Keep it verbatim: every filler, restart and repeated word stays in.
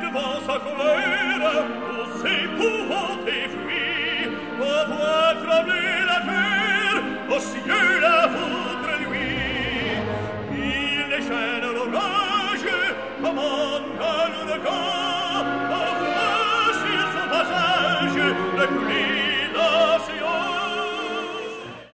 devant sa colère, aux épouvantés fuit, on voit trembler la terre, aux cieux